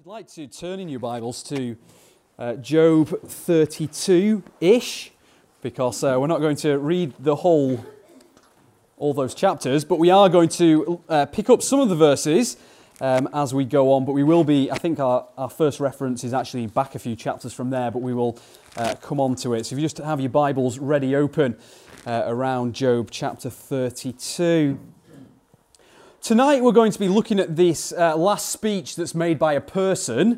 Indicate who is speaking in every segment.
Speaker 1: If you'd like to turn in your Bibles to Job 32-ish, because we're not going to read all those chapters, but we are going to pick up some of the verses as we go on, but we will be, I think our first reference is actually back a few chapters from there, but we will come on to it. So if you just have your Bibles ready open around Job chapter 32. Tonight we're going to be looking at this last speech that's made by a person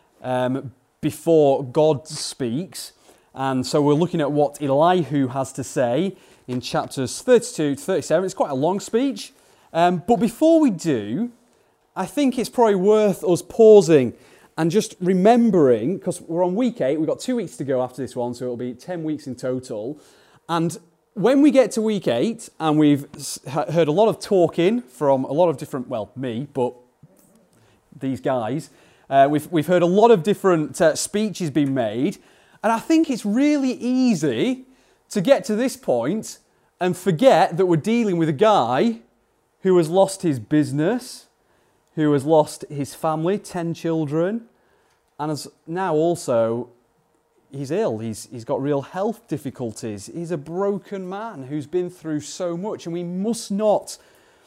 Speaker 1: before God speaks. And so we're looking at what Elihu has to say in chapters 32 to 37. It's quite a long speech. But before we do, I think it's probably worth us pausing and just remembering, because we're on week 8, we've got 2 weeks to go after this one, so it'll be 10 weeks in total. And when we get to week 8, and we've heard a lot of talking from a lot of different, well, me, but these guys, we've heard a lot of different speeches being made, and I think it's really easy to get to this point and forget that we're dealing with a guy who has lost his business, who has lost his family, 10 children, and has now also, he's ill, he's got real health difficulties. He's a broken man who's been through so much, and we must not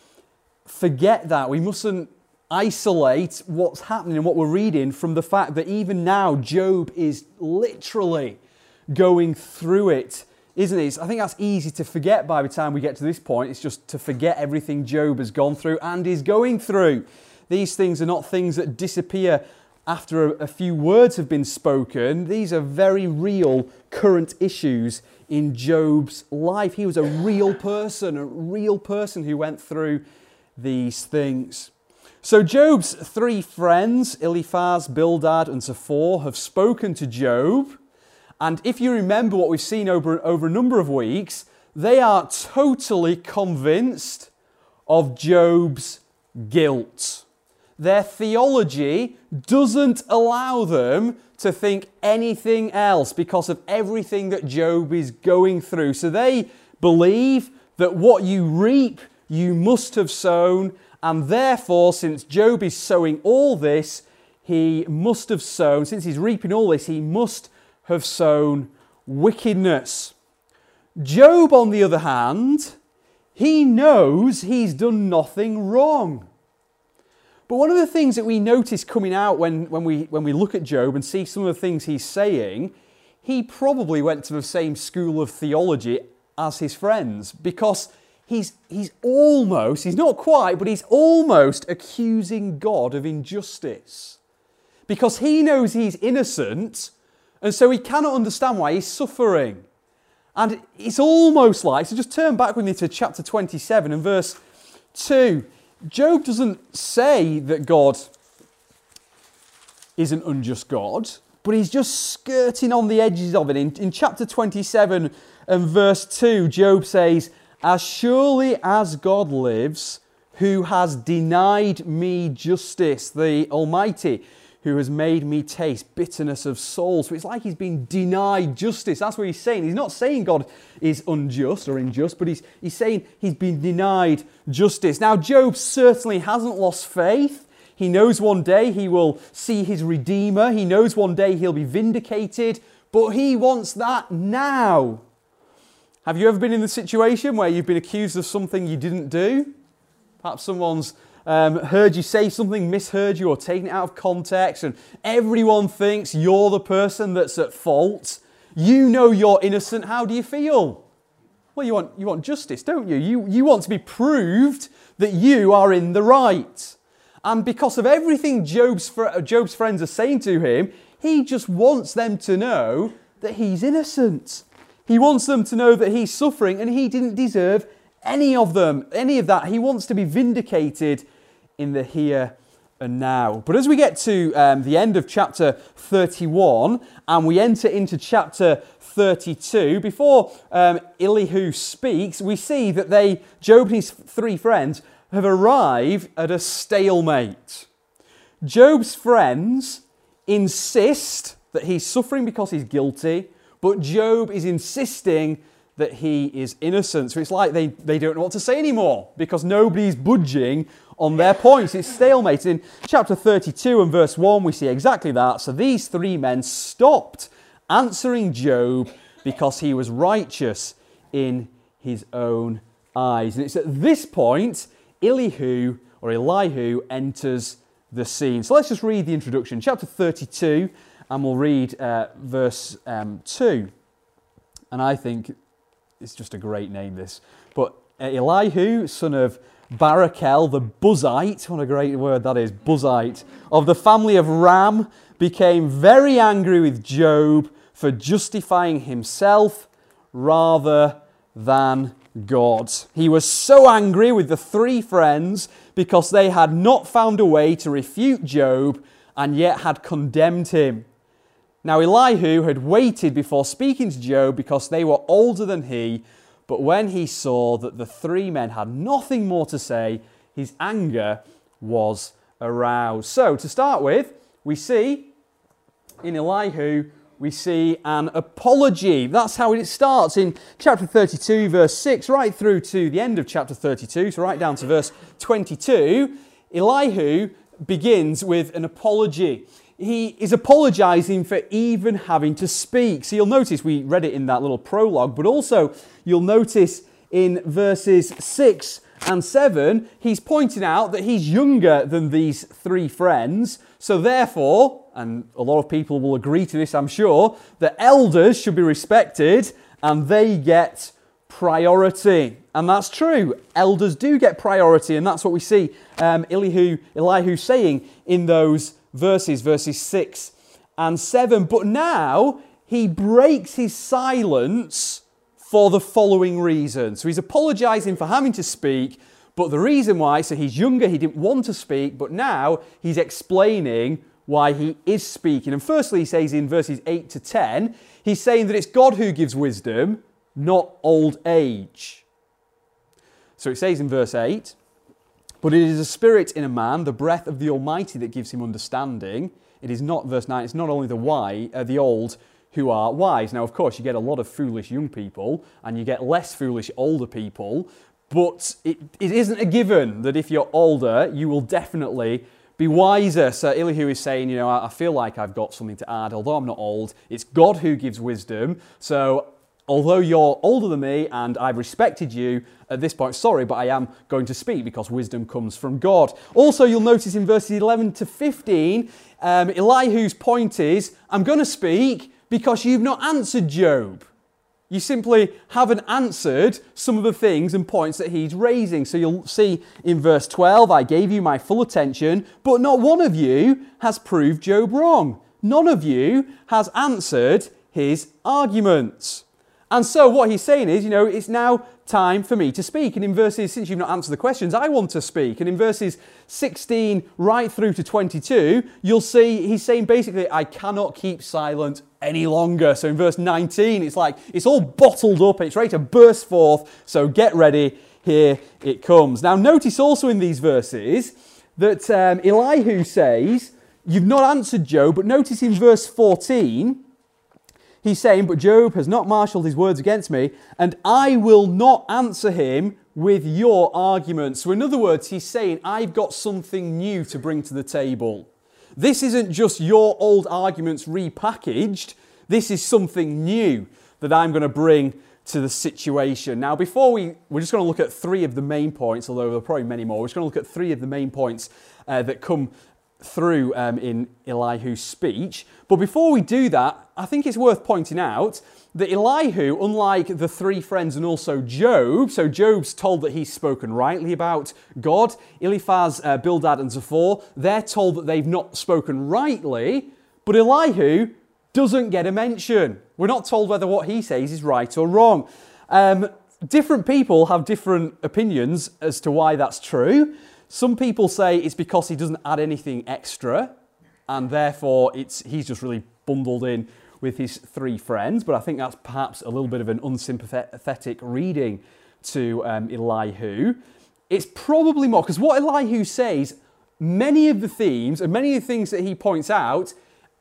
Speaker 1: forget that. We mustn't isolate what's happening and what we're reading from the fact that even now Job is literally going through it, isn't it? I think that's easy to forget by the time we get to this point. It's just to forget everything Job has gone through and is going through. These things are not things that disappear after a few words have been spoken. These are very real current issues in Job's life. He was a real person who went through these things. So Job's 3 friends, Eliphaz, Bildad and Zophar, have spoken to Job. And if you remember what we've seen over a number of weeks, they are totally convinced of Job's guilt. Their theology doesn't allow them to think anything else because of everything that Job is going through. So they believe that what you reap, you must have sown, and therefore, since Job is sowing all this, he must have sown, since he's reaping all this, he must have sown wickedness. Job, on the other hand, he knows he's done nothing wrong. But one of the things that we notice coming out when we look at Job and see some of the things he's saying, he probably went to the same school of theology as his friends, because he's not quite, but he's almost accusing God of injustice. Because he knows he's innocent, and so he cannot understand why he's suffering. And it's almost like, so just turn back with me to chapter 27 and verse 2. Job doesn't say that God is an unjust God, but he's just skirting on the edges of it. In chapter 27 and verse 2, Job says, "As surely as God lives, who has denied me justice, the Almighty, who has made me taste bitterness of soul." So it's like he's been denied justice. That's what he's saying. He's not saying God is unjust or unjust, but he's saying he's been denied justice. Now, Job certainly hasn't lost faith. He knows one day he will see his Redeemer. He knows one day he'll be vindicated, but he wants that now. Have you ever been in the situation where you've been accused of something you didn't do? Perhaps someone's heard you say something, misheard you, or taken it out of context, and everyone thinks you're the person that's at fault. You know you're innocent. How do you feel? Well, you want justice, don't you? You want to be proved that you are in the right. And because of everything Job's friends are saying to him, he just wants them to know that he's innocent. He wants them to know that he's suffering and he didn't deserve any of that. He wants to be vindicated in the here and now. But as we get to the end of chapter 31 and we enter into chapter 32, before Elihu speaks, we see that Job and his 3 friends have arrived at a stalemate. Job's friends insist that he's suffering because he's guilty, but Job is insisting that he is innocent. So it's like they don't know what to say anymore, because nobody's budging on their points. It's stalemate. In chapter 32 and verse 1, we see exactly that. So these three men stopped answering Job because he was righteous in his own eyes. And it's at this point Elihu enters the scene. So let's just read the introduction. Chapter 32, and we'll read verse 2. And I think it's just a great name, this. But Elihu, son of Barachel, the Buzite, what a great word that is, Buzite, of the family of Ram, became very angry with Job for justifying himself rather than God. He was so angry with the three friends because they had not found a way to refute Job and yet had condemned him. Now Elihu had waited before speaking to Job because they were older than he, but when he saw that the three men had nothing more to say, his anger was aroused. So to start with, we see in Elihu, we see an apology. That's how it starts in chapter 32, verse 6, right through to the end of chapter 32, so right down to verse 22. Elihu begins with an apology. He is apologising for even having to speak. So you'll notice, we read it in that little prologue, but also you'll notice in verses 6 and 7, he's pointing out that he's younger than these three friends. So therefore, and a lot of people will agree to this, I'm sure, that elders should be respected and they get priority. And that's true. Elders do get priority, and that's what we see Elihu saying in those verses 6 and 7. But now he breaks his silence for the following reason. So he's apologising for having to speak, but the reason why, so he's younger, he didn't want to speak, but now he's explaining why he is speaking. And firstly, he says in verses 8 to 10, he's saying that it's God who gives wisdom, not old age. So it says in verse 8, but it is a spirit in a man, the breath of the Almighty that gives him understanding. It is not, verse 9, it's not only the old who are wise. Now, of course, you get a lot of foolish young people and you get less foolish older people, but it isn't a given that if you're older, you will definitely be wiser. So Elihu is saying, I feel like I've got something to add, although I'm not old. It's God who gives wisdom. So although you're older than me and I've respected you at this point, sorry, but I am going to speak because wisdom comes from God. Also, you'll notice in verses 11 to 15, Elihu's point is, I'm going to speak because you've not answered Job. You simply haven't answered some of the things and points that he's raising. So you'll see in verse 12, I gave you my full attention, but not one of you has proved Job wrong. None of you has answered his arguments. And so what he's saying is, it's now time for me to speak. And in verses, since you've not answered the questions, I want to speak. And in verses 16 right through to 22, you'll see he's saying basically, I cannot keep silent any longer. So in verse 19, it's like it's all bottled up and it's ready to burst forth. So get ready, here it comes. Now notice also in these verses that Elihu says, you've not answered Job, but notice in verse 14, he's saying, but Job has not marshalled his words against me, and I will not answer him with your arguments. So in other words, he's saying, I've got something new to bring to the table. This isn't just your old arguments repackaged. This is something new that I'm going to bring to the situation. Now, we're just going to look at three of the main points, although there are probably many more. We're just going to look at three of the main points that come through in Elihu's speech. But before we do that, I think it's worth pointing out that Elihu, unlike the three friends and also Job, so Job's told that he's spoken rightly about God. Eliphaz, Bildad and Zophar, they're told that they've not spoken rightly, but Elihu doesn't get a mention. We're not told whether what he says is right or wrong. Different people have different opinions as to why that's true. Some people say it's because he doesn't add anything extra, and therefore he's just really bundled in with his three friends. But I think that's perhaps a little bit of an unsympathetic reading to Elihu. It's probably more, because what Elihu says, many of the themes and many of the things that he points out,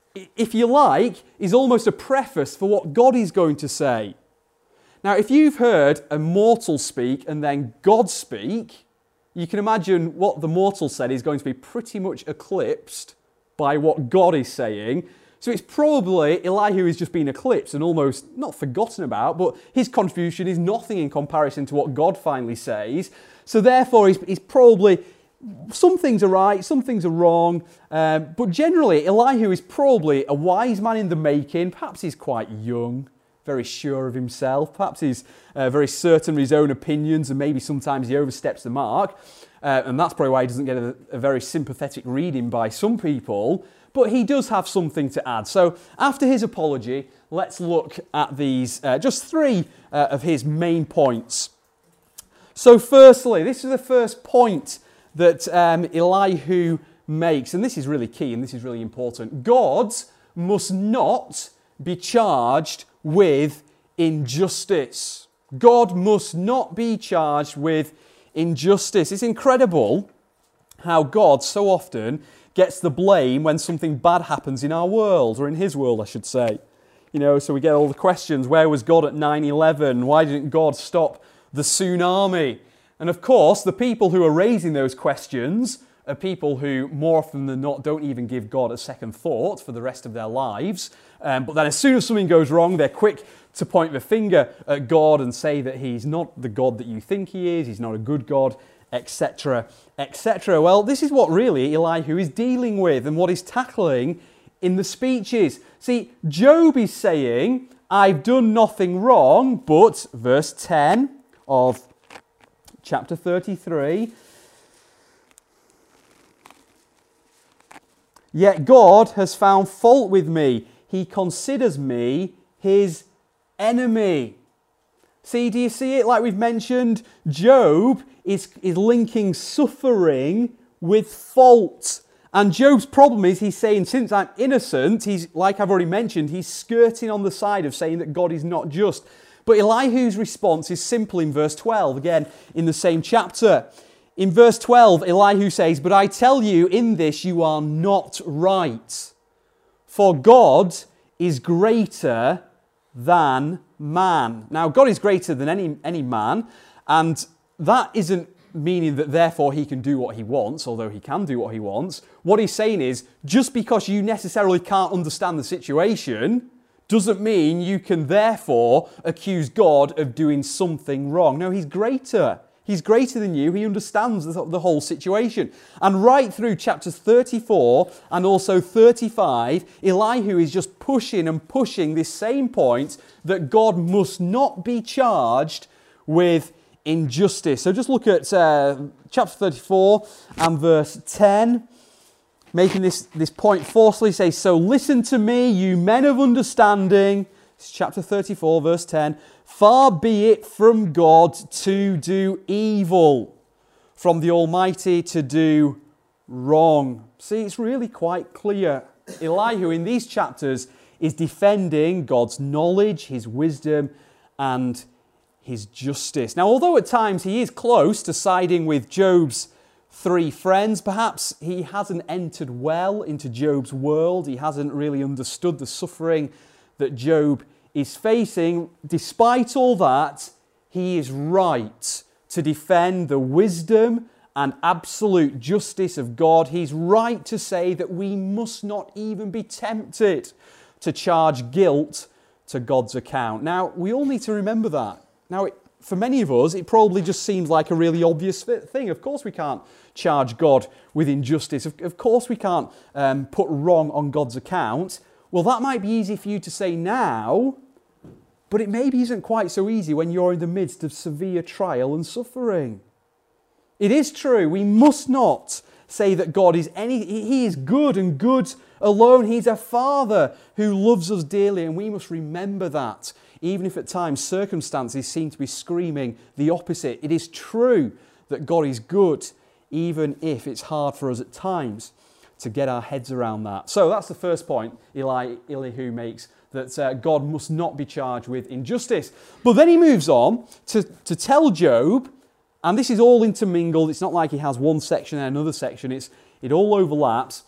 Speaker 1: if you like, is almost a preface for what God is going to say. Now, if you've heard a mortal speak and then God speak, you can imagine what the mortal said is going to be pretty much eclipsed by what God is saying. So it's probably Elihu is just been eclipsed and almost not forgotten about, but his contribution is nothing in comparison to what God finally says. So therefore, he's probably, some things are right, some things are wrong, but generally Elihu is probably a wise man in the making. Perhaps he's quite young, very sure of himself. Perhaps he's very certain of his own opinions, and maybe sometimes he oversteps the mark. And that's probably why he doesn't get a very sympathetic reading by some people. But he does have something to add. So after his apology, let's look at these, just three of his main points. So firstly, this is the first point that Elihu makes, and this is really key and this is really important. God must not be charged with injustice. God must not be charged with injustice. It's incredible how God so often gets the blame when something bad happens in our world, or in his world, I should say. You know, so we get all the questions, where was God at 9/11? Why didn't God stop the tsunami? And of course, the people who are raising those questions are people who, more often than not, don't even give God a second thought for the rest of their lives. But then as soon as something goes wrong, they're quick to point the finger at God and say that he's not the God that you think he is, he's not a good God, etc., etc. Well, this is what really Elihu is dealing with and what he's tackling in the speeches. See, Job is saying, I've done nothing wrong, but, verse 10 of chapter 33, yet God has found fault with me. He considers me his enemy. See, do you see it? Like we've mentioned, Job is linking suffering with fault. And Job's problem is he's saying, since I'm innocent, he's, like I've already mentioned, he's skirting on the side of saying that God is not just. But Elihu's response is simple in verse 12, again, in the same chapter. In verse 12, Elihu says, but I tell you, in this you are not right. For God is greater than man. Now, God is greater than any man, and that isn't meaning that therefore he can do what he wants, although he can do what he wants. What he's saying is, just because you necessarily can't understand the situation, doesn't mean you can therefore accuse God of doing something wrong. No, he's greater. He's greater than you. He understands the whole situation. And right through chapters 34 and also 35, Elihu is just pushing and pushing this same point that God must not be charged with injustice. So just look at chapter 34 and verse 10. Making this point forcefully, says, so listen to me, you men of understanding. It's chapter 34, verse 10. Far be it from God to do evil, from the Almighty to do wrong. See, it's really quite clear. Elihu in these chapters is defending God's knowledge, his wisdom, and his justice. Now, although at times he is close to siding with Job's three friends, perhaps he hasn't entered well into Job's world. He hasn't really understood the suffering that Job is facing. Despite all that, he is right to defend the wisdom and absolute justice of God. He's right to say that we must not even be tempted to charge guilt to God's account. Now, we all need to remember that. Now, for many of us, it probably just seems like a really obvious thing. Of course we can't charge God with injustice. Of course we can't put wrong on God's account. Well, that might be easy for you to say now, but it maybe isn't quite so easy when you're in the midst of severe trial and suffering. It is true, we must not say that God is He is good and good alone. He's a Father who loves us dearly, and we must remember that. Even if at times circumstances seem to be screaming the opposite, it is true that God is good, even if it's hard for us at times to get our heads around that. So that's the first point Elihu makes, that God must not be charged with injustice. But then he moves on to tell Job, and this is all intermingled, it's not like he has one section and another section, it all overlaps.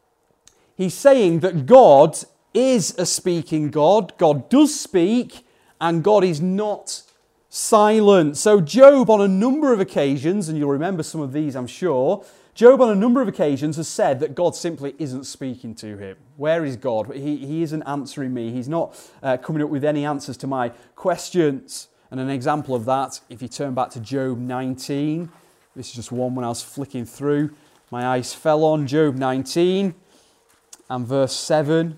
Speaker 1: He's saying that God is a speaking God. God does speak, and God is not silent. So Job on a number of occasions, and you'll remember some of these I'm sure, Job on a number of occasions has said that God simply isn't speaking to him. Where is God? He isn't answering me. He's not coming up with any answers to my questions. And an example of that, if you turn back to Job 19, this is just one when I was flicking through, my eyes fell on Job 19 and verse 7.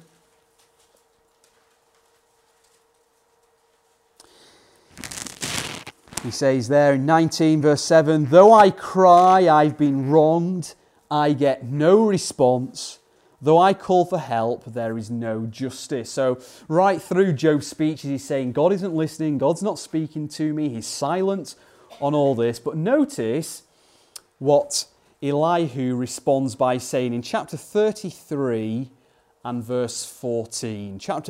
Speaker 1: He says there in 19 verse 7, though I cry, I've been wronged, I get no response. Though I call for help, there is no justice. So right through Job's speeches, he's saying, God isn't listening, God's not speaking to me, he's silent on all this. But notice what Elihu responds by saying in chapter 33 and verse 14. Chapter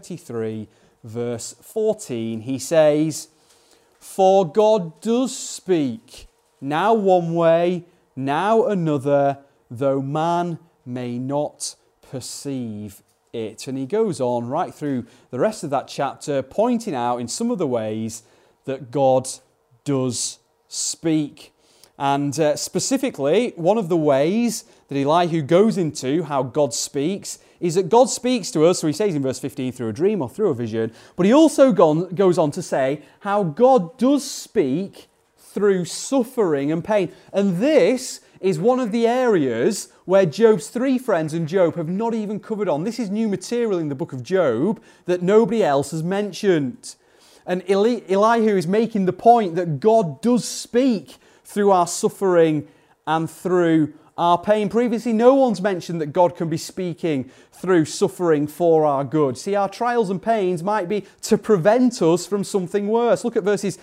Speaker 1: 33, verse 14, he says, for God does speak, now one way, now another, though man may not perceive it. And he goes on right through the rest of that chapter, pointing out in some of the ways that God does speak. And specifically, one of the ways that Elihu goes into how God speaks is that God speaks to us, so he says in verse 15, through a dream or through a vision, but he also goes on to say how God does speak through suffering and pain. And this is one of the areas where Job's three friends and Job have not even covered on. This is new material in the book of Job that nobody else has mentioned. And Elihu is making the point that God does speak through our suffering and through our pain. Previously, no one's mentioned that God can be speaking through suffering for our good. See, our trials and pains might be to prevent us from something worse. Look at verses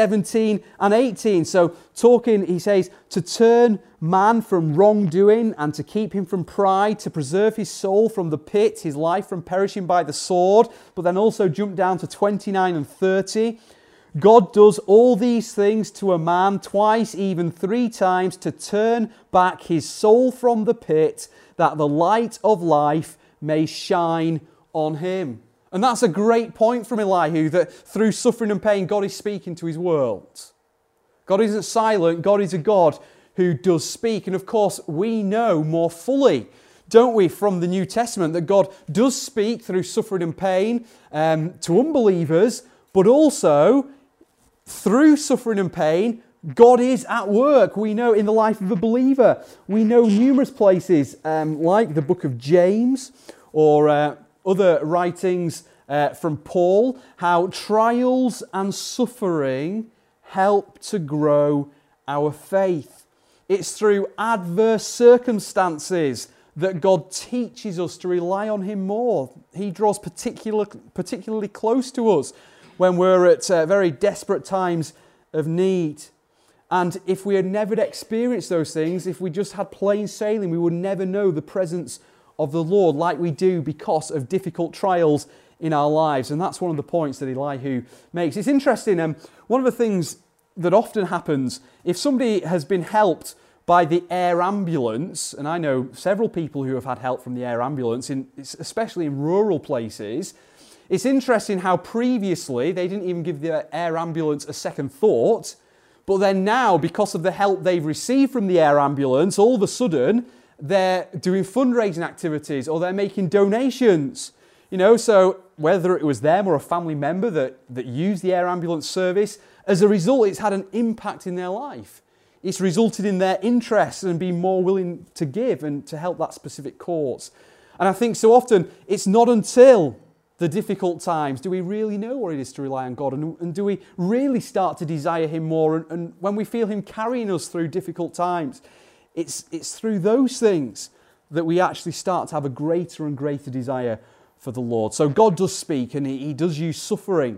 Speaker 1: 17 and 18. So, talking, he says, to turn man from wrongdoing and to keep him from pride, to preserve his soul from the pit, his life from perishing by the sword. But then also jump down to 29 and 30. God does all these things to a man twice, even three times, to turn back his soul from the pit, that the light of life may shine on him. And that's a great point from Elihu, that through suffering and pain, God is speaking to his world. God isn't silent. God is a God who does speak. And of course, we know more fully, don't we, from the New Testament, that God does speak through suffering and pain to unbelievers, but also through suffering and pain, God is at work. We know in the life of a believer. We know numerous places like the book of James or other writings from Paul, how trials and suffering help to grow our faith. It's through adverse circumstances that God teaches us to rely on Him more. He draws particularly close to us when we're at very desperate times of need. And if we had never experienced those things, if we just had plain sailing, we would never know the presence of the Lord like we do because of difficult trials in our lives. And that's one of the points that Elihu makes. It's interesting, one of the things that often happens, if somebody has been helped by the air ambulance, and I know several people who have had help from the air ambulance, especially in rural places, it's interesting how previously they didn't even give the air ambulance a second thought, but then now, because of the help they've received from the air ambulance, all of a sudden they're doing fundraising activities or they're making donations. You know, so whether it was them or a family member that used the air ambulance service, as a result, it's had an impact in their life. It's resulted in their interest and being more willing to give and to help that specific cause. And I think so often it's not until the difficult times do we really know what it is to rely on God, and do we really start to desire Him more, and when we feel Him carrying us through difficult times, it's through those things that we actually start to have a greater and greater desire for the Lord. So God does speak, and He does use suffering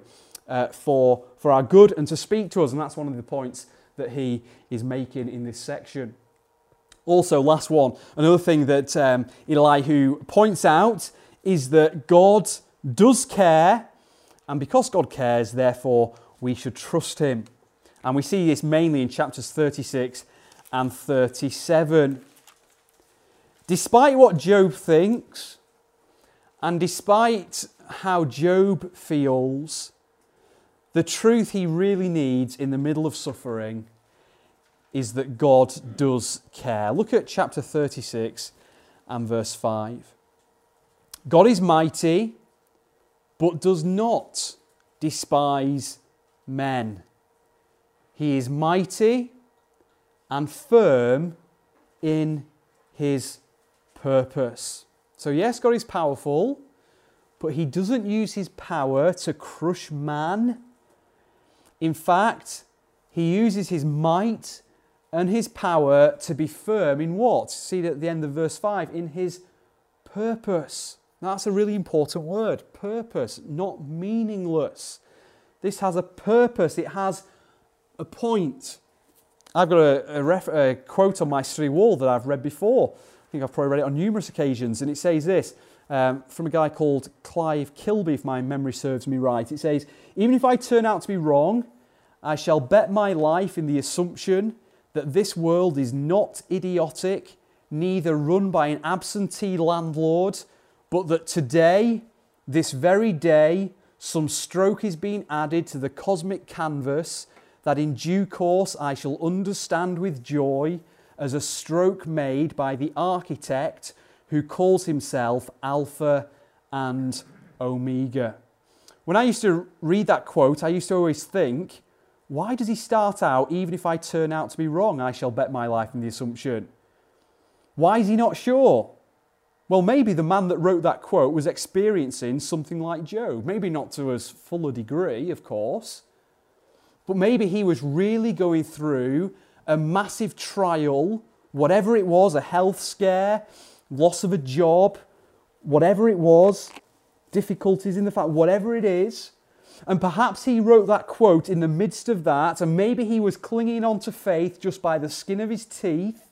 Speaker 1: for our good and to speak to us, and that's one of the points that he is making in this section. Also, last one, another thing that Elihu points out is that God does care, and because God cares, therefore, we should trust Him. And we see this mainly in chapters 36 and 37. Despite what Job thinks, and despite how Job feels, The truth he really needs in the middle of suffering is that God does care. Look at chapter 36 and verse 5. God is mighty, but does not despise men. He is mighty and firm in his purpose. So yes, God is powerful, but he doesn't use his power to crush man. In fact, he uses his might and his power to be firm in what? See it at the end of verse 5, in his purpose. Now, that's a really important word, purpose, not meaningless. This has a purpose, it has a point. I've got a quote on my study wall that I've read before. I think I've probably read it on numerous occasions, and it says this, from a guy called Clive Kilby, if my memory serves me right. It says, even if I turn out to be wrong, I shall bet my life in the assumption that this world is not idiotic, neither run by an absentee landlord, but that today, this very day, some stroke is being added to the cosmic canvas that in due course I shall understand with joy as a stroke made by the architect who calls himself Alpha and Omega. When I used to read that quote, I used to always think, why does he start out, even if I turn out to be wrong, I shall bet my life in the assumption? Why is he not sure? Well, maybe the man that wrote that quote was experiencing something like Job. Maybe not to as full a degree, of course. But maybe he was really going through a massive trial, whatever it was, a health scare, loss of a job, whatever it was, difficulties in the fact, whatever it is. And perhaps he wrote that quote in the midst of that, and maybe he was clinging on to faith just by the skin of his teeth.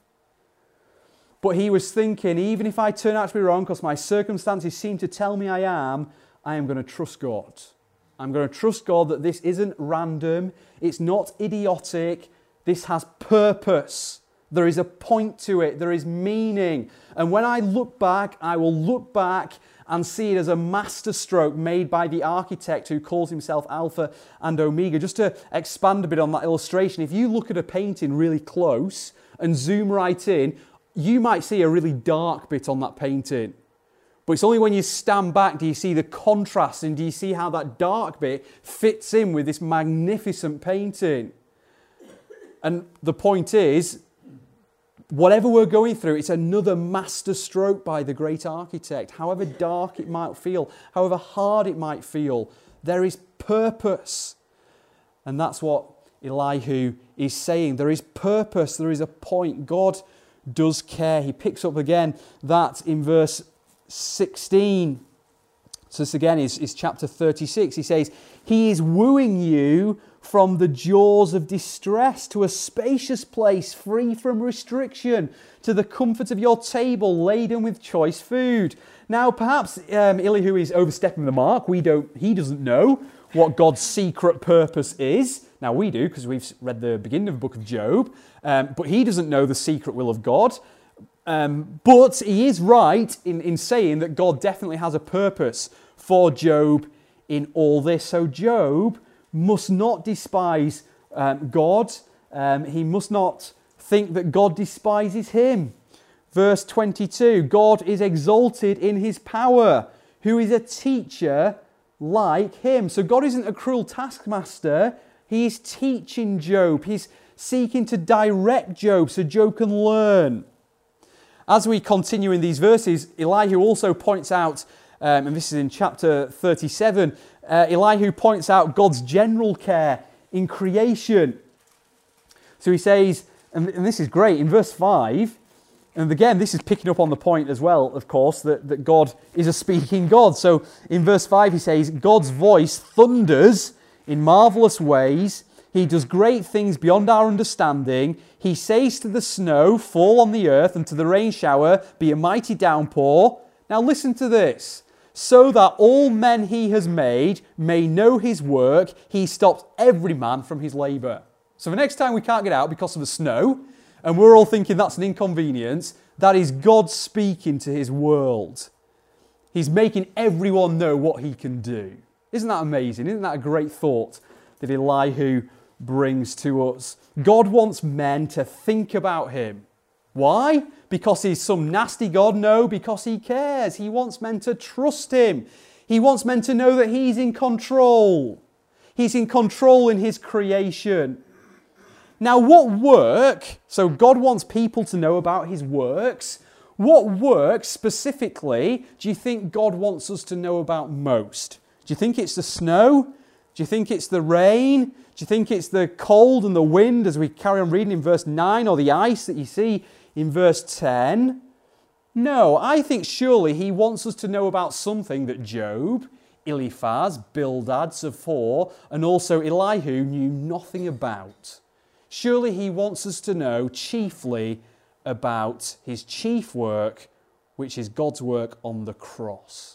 Speaker 1: But he was thinking, even if I turn out to be wrong, because my circumstances seem to tell me I am going to trust God. I'm going to trust God that this isn't random, it's not idiotic, this has purpose. There is a point to it, there is meaning. And when I look back, I will look back and see it as a masterstroke made by the architect who calls himself Alpha and Omega. Just to expand a bit on that illustration, if you look at a painting really close and zoom right in, you might see a really dark bit on that painting. But it's only when you stand back do you see the contrast and do you see how that dark bit fits in with this magnificent painting. And the point is, whatever we're going through, it's another masterstroke by the great architect. However dark it might feel, however hard it might feel, there is purpose. And that's what Elihu is saying. There is purpose, there is a point. God does care. He picks up again that in verse 16. So this again is chapter 36. He says, he is wooing you from the jaws of distress to a spacious place free from restriction, to the comfort of your table laden with choice food. Now, perhaps Elihu is overstepping the mark. He doesn't know what God's secret purpose is. Now, we do, because we've read the beginning of the book of Job. But he doesn't know the secret will of God. But he is right in saying that God definitely has a purpose for Job in all this. So Job must not despise God. He must not think that God despises him. Verse 22, God is exalted in his power, who is a teacher like him. So God isn't a cruel taskmaster. He is teaching Job. He's seeking to direct Job so Job can learn. As we continue in these verses, Elihu also points out, and this is in chapter 37, Elihu points out God's general care in creation. So he says, and this is great, in verse 5, and again, this is picking up on the point as well, of course, that God is a speaking God. So in verse 5 he says, God's voice thunders in marvelous ways. He does great things beyond our understanding. He says to the snow, fall on the earth, and to the rain shower, be a mighty downpour. Now listen to this. So that all men he has made may know his work, he stops every man from his labour. So the next time we can't get out because of the snow, and we're all thinking that's an inconvenience, that is God speaking to his world. He's making everyone know what he can do. Isn't that amazing? Isn't that a great thought? that Elihu brings to us. God wants men to think about him. Why? Because he's some nasty God? No, because he cares. He wants men to trust him. He wants men to know that he's in control. He's in control in his creation. Now, what work, so God wants people to know about his works. What work specifically do you think God wants us to know about most? Do you think it's the snow? Do you think it's the rain? Do you think it's the cold and the wind as we carry on reading in verse 9, or the ice that you see in verse 10? No, I think surely he wants us to know about something that Job, Eliphaz, Bildad, Zophar, and also Elihu knew nothing about. Surely he wants us to know chiefly about his chief work, which is God's work on the cross.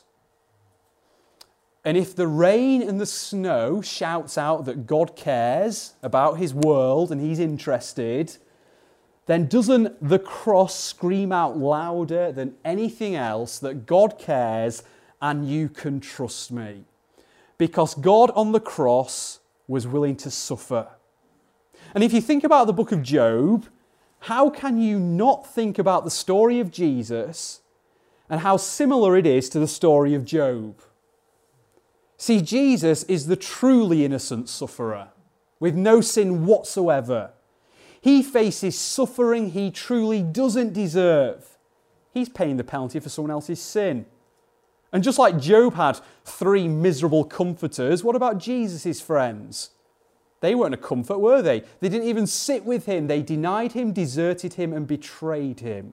Speaker 1: And if the rain and the snow shouts out that God cares about his world and he's interested, then doesn't the cross scream out louder than anything else that God cares and you can trust me? Because God on the cross was willing to suffer. And if you think about the book of Job, how can you not think about the story of Jesus and how similar it is to the story of Job? See, Jesus is the truly innocent sufferer with no sin whatsoever. He faces suffering he truly doesn't deserve. He's paying the penalty for someone else's sin. And just like Job had 3 miserable comforters, what about Jesus' friends? They weren't a comfort, were they? They didn't even sit with him. They denied him, deserted him, and betrayed him.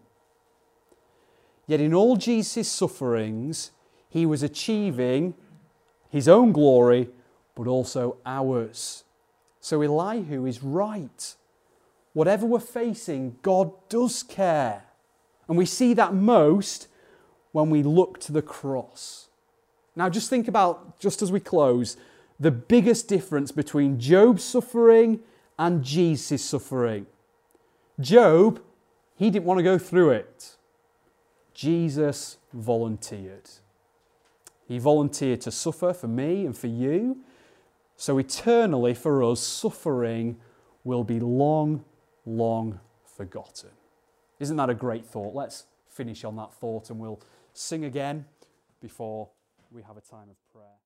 Speaker 1: Yet in all Jesus' sufferings, he was achieving his own glory, but also ours. So Elihu is right. Whatever we're facing, God does care. And we see that most when we look to the cross. Now just think about, just as we close, the biggest difference between Job's suffering and Jesus' suffering. Job, he didn't want to go through it. Jesus volunteered. He volunteered to suffer for me and for you. So eternally for us, suffering will be long, long forgotten. Isn't that a great thought? Let's finish on that thought and we'll sing again before we have a time of prayer.